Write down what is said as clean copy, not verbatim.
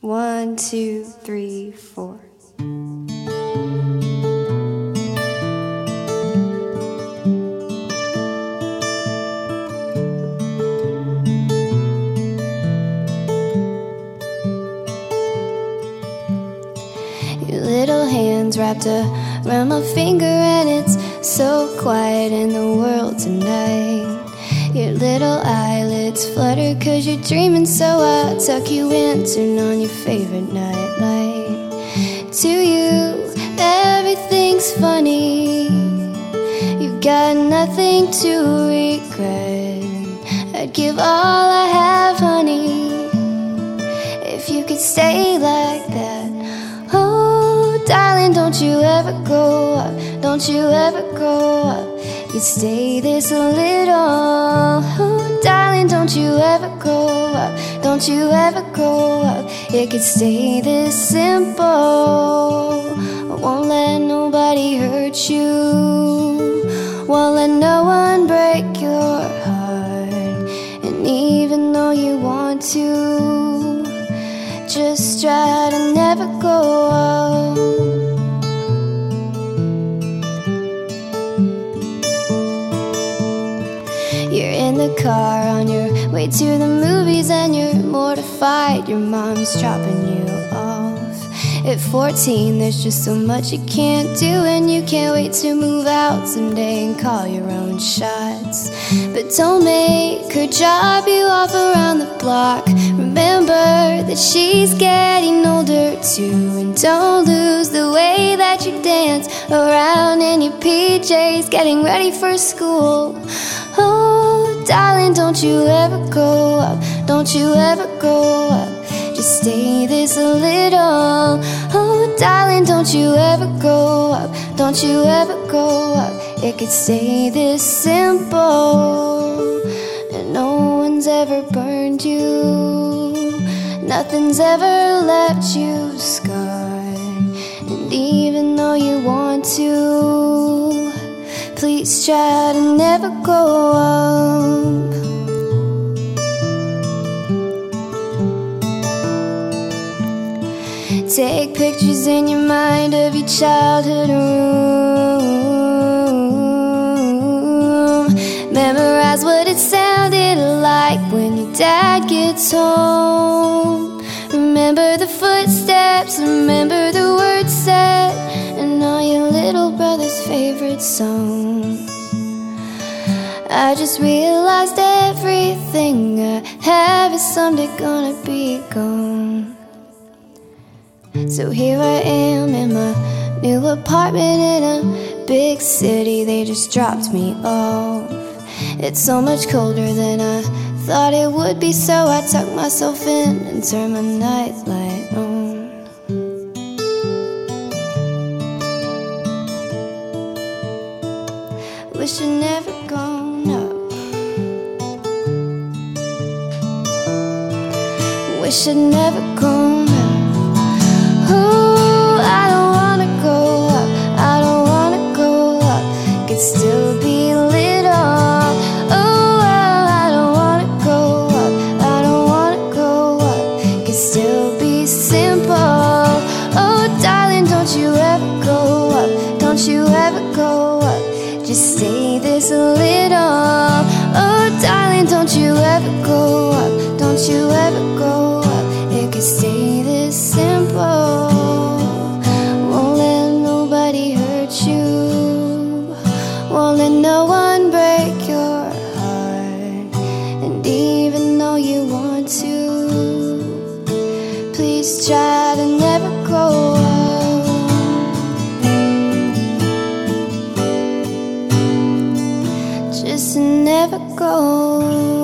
1, 2, 3, 4. Your little hands wrapped around my finger, and it's so quiet in the world tonight. Your little eyelids flutter 'cause you're dreaming, so I tuck you in, turn on your favorite nightlight. To you, everything's funny. You've got nothing to regret. I'd give all I have, honey, if you could stay like that. Oh, darling, don't you ever grow up, don't you ever grow up. You'd stay this little. Oh, darling, don't you ever grow up, don't you ever grow up. It could stay this simple. I won't let nobody hurt you, won't let no one break your heart. And even though you want to, just try to never grow up. You're in the car on your way to the movies, and you're mortified your mom's dropping you off. At 14, there's just so much you can't do, and you can't wait to move out someday and call your own shots. But don't make her drop you off around the block. Remember that she's getting older too, and don't lose the way that you dance around in your PJs, getting ready for school. Oh, darling, don't you ever grow up, don't you ever grow up. Just stay this little. Oh, darling, don't you ever grow up, don't you ever grow up. It could stay this simple. And no one's ever burned you, nothing's ever left you scarred. And even though you want to, please try to never grow up. Take pictures in your mind of your childhood room. Memorize what it sounded like when your dad gets home. Remember the footsteps, remember the words said, and all your little brother's favorite songs. I just realized everything I have is someday gonna be gone. So here I am in my new apartment in a big city. They just dropped me off. It's so much colder than I thought it would be, so I tuck myself in and turn my nightlight on. Wish I'd never grown up, wish I'd never grown up. Oh, I don't wanna grow up, I don't wanna grow up. Could still be little. Oh, I don't wanna grow up, I don't wanna grow up. Could still be simple. Oh, darling, don't you ever grow up, don't you ever grow up. Just stay this little. Oh, darling, don't you ever grow up, don't you ever grow up. It could stay this simple. Won't let nobody hurt you, won't let no one break your heart. And even though you want to, please try to never grow up. Just never grow up.